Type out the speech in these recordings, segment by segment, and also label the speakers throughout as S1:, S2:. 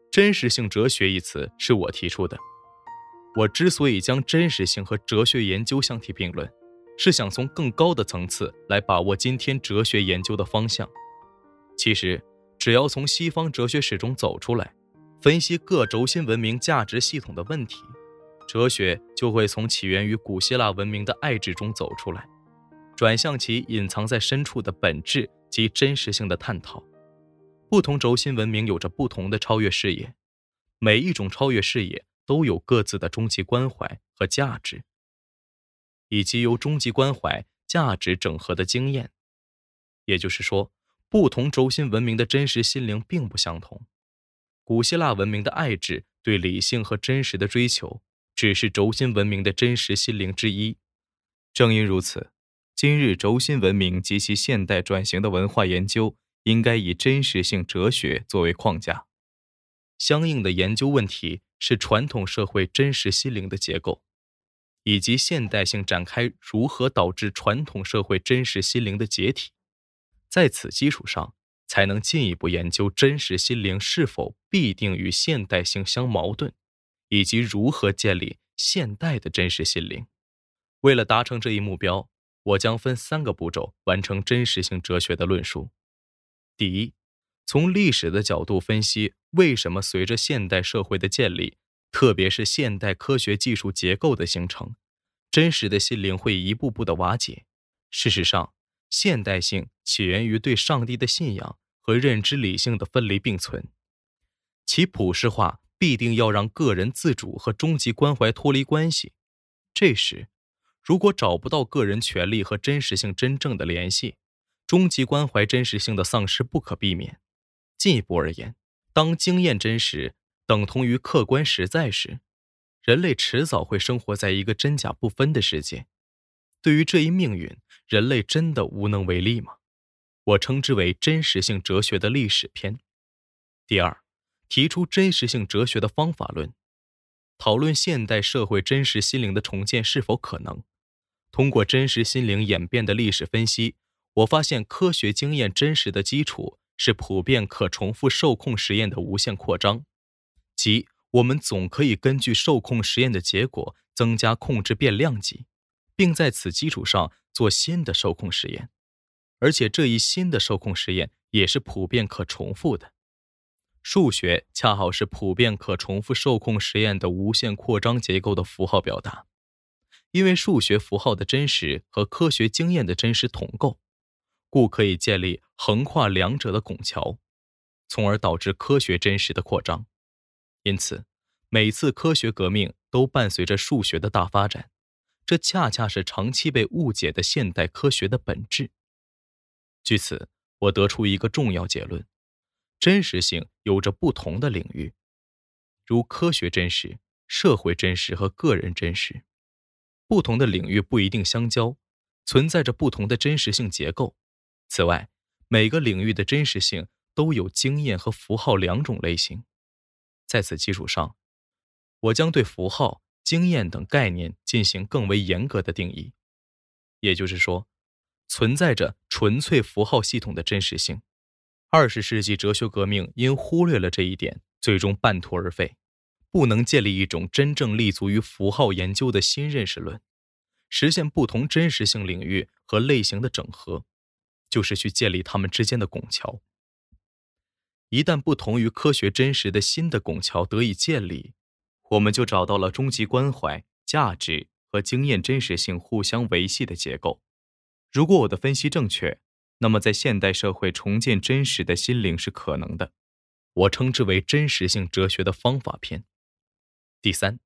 S1: 真实性哲学一词是我提出的。我之所以将真实性和哲学研究相提并论，是想从更高的层次来把握今天哲学研究的方向。其实，只要从西方哲学史中走出来，分析各轴心文明价值系统的问题，哲学就会从起源于古希腊文明的爱智中走出来，转向其隐藏在深处的本质及真实性的探讨。不同轴心文明有着不同的超越视野，每一种超越视野都有各自的终极关怀和价值，以及由终极关怀、价值整合的经验。也就是说，不同轴心文明的真实心灵并不相同。古希腊文明的爱智对理性和真实的追求，只是轴心文明的真实心灵之一。正因如此，今日轴心文明及其现代转型的文化研究，应该以真实性哲学作为框架。相应的研究问题是传统社会真实心灵的结构，以及现代性展开如何导致传统社会真实心灵的解体。在此基础上，才能进一步研究真实心灵是否必定与现代性相矛盾，以及如何建立现代的真实心灵。为了达成这一目标，我将分3个步骤完成真实性哲学的论述。第一，从历史的角度分析为什么随着现代社会的建立，特别是现代科学技术结构的形成，真实的心灵会一步步的瓦解。事实上，现代性起源于对上帝的信仰和认知理性的分离并存，其普世化必定要让个人自主和终极关怀脱离关系。这时，如果找不到个人权利和真实性真正的联系，终极关怀真实性的丧失不可避免。进一步而言，当经验真实等同于客观实在时，人类迟早会生活在一个真假不分的世界。对于这一命运，人类真的无能为力吗？我称之为真实性哲学的历史篇。第二，提出真实性哲学的方法论，讨论现代社会真实心灵的重建是否可能。通过真实心灵演变的历史分析，我发现科学经验真实的基础是普遍可重复受控实验的无限扩张，即我们总可以根据受控实验的结果增加控制变量级，并在此基础上做新的受控实验，而且这一新的受控实验也是普遍可重复的。数学恰好是普遍可重复受控实验的无限扩张结构的符号表达。因为数学符号的真实和科学经验的真实同构，故可以建立横跨两者的拱桥，从而导致科学真实的扩张。因此，每次科学革命都伴随着数学的大发展，这恰恰是长期被误解的现代科学的本质。据此，我得出一个重要结论：真实性有着不同的领域，如科学真实、社会真实和个人真实。不同的领域不一定相交，存在着不同的真实性结构。此外，每个领域的真实性都有经验和符号2种类型。在此基础上，我将对符号、经验等概念进行更为严格的定义。也就是说，存在着纯粹符号系统的真实性。20世纪哲学革命因忽略了这一点，最终半途而废。不能建立一种真正立足于符号研究的新认识论，实现不同真实性领域和类型的整合，就是去建立它们之间的拱桥。一旦不同于科学真实的新的拱桥得以建立，我们就找到了终极关怀、价值和经验真实性互相维系的结构。如果我的分析正确，那么在现代社会重建真实的心灵是可能的。我称之为真实性哲学的方法篇。第三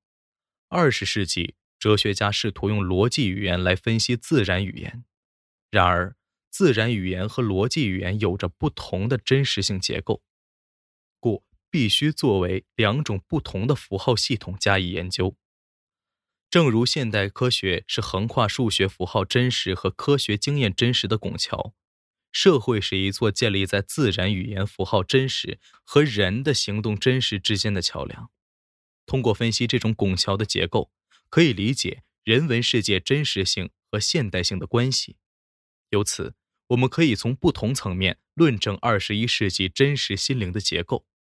S1: ，20世纪哲学家试图用逻辑语言来分析自然语言，然而自然语言和逻辑语言有着不同的真实性结构，故必须作为2种不同的符号系统加以研究。正如现代科学是横跨数学符号真实和科学经验真实的拱桥，社会是一座建立在自然语言符号真实和人的行动真实之间的桥梁。通过分析这种拱桥的结构，可以理解人文世界真实性和现代性的关系。由此，我们可以从不同层面论证21世纪真实心灵的结构。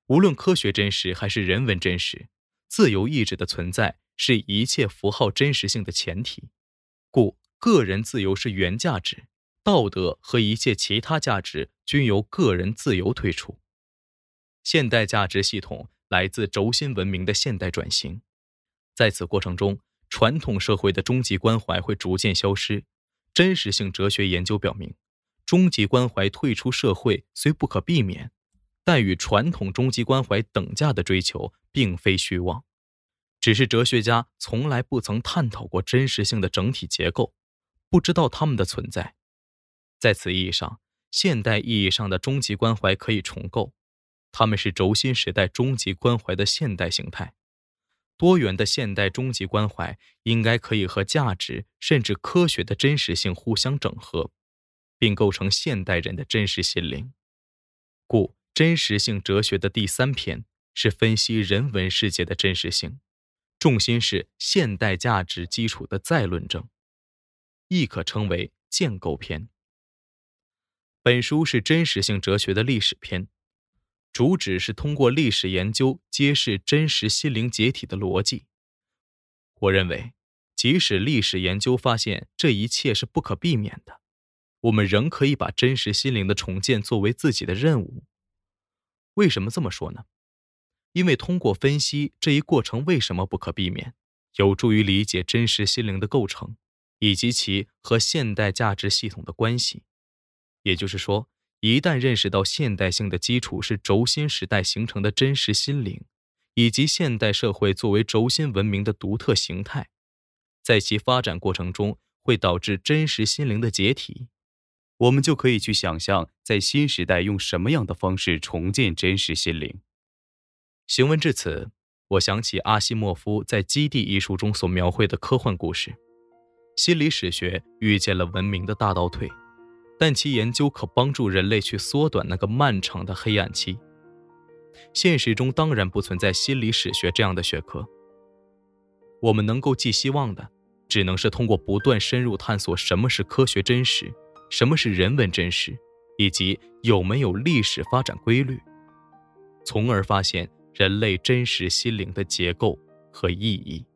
S1: 无论科学真实还是人文真实，自由意志的存在是一切符号真实性的前提。故个人自由是原价值，道德和一切其他价值均由个人自由推出。现代价值系统来自轴心文明的现代转型，在此过程中，传统社会的终极关怀会逐渐消失。真实性哲学研究表明，终极关怀退出社会虽不可避免，但与传统终极关怀等价的追求并非虚妄，只是哲学家从来不曾探讨过真实性的整体结构，不知道它们的存在。在此意义上，现代意义上的终极关怀可以重构，它们是轴心时代终极关怀的现代形态。多元的现代终极关怀应该可以和价值甚至科学的真实性互相整合，并构成现代人的真实心灵。故真实性哲学的第3篇是分析人文世界的真实性，重心是现代价值基础的再论证，亦可称为建构篇。本书是真实性哲学的历史篇，主旨是通过历史研究揭示真实心灵解体的逻辑。我认为，即使历史研究发现这一切是不可避免的，我们仍可以把真实心灵的重建作为自己的任务。为什么这么说呢？因为通过分析这一过程为什么不可避免，有助于理解真实心灵的构成，以及其和现代价值系统的关系。也就是说，一旦认识到现代性的基础是轴心时代形成的真实心灵，以及现代社会作为轴心文明的独特形态，在其发展过程中会导致真实心灵的解体，
S2: 我们就可以去想象在新时代用什么样的方式重建真实心灵。
S1: 行文至此，我想起阿西莫夫在《基地》一书中所描绘的科幻故事。心理史学预见了文明的大倒退，但其研究可帮助人类去缩短那个漫长的黑暗期。现实中当然不存在心理史学这样的学科，我们能够寄希望的，只能是通过不断深入探索什么是科学真实，什么是人文真实，以及有没有历史发展规律，从而发现人类真实心灵的结构和意义。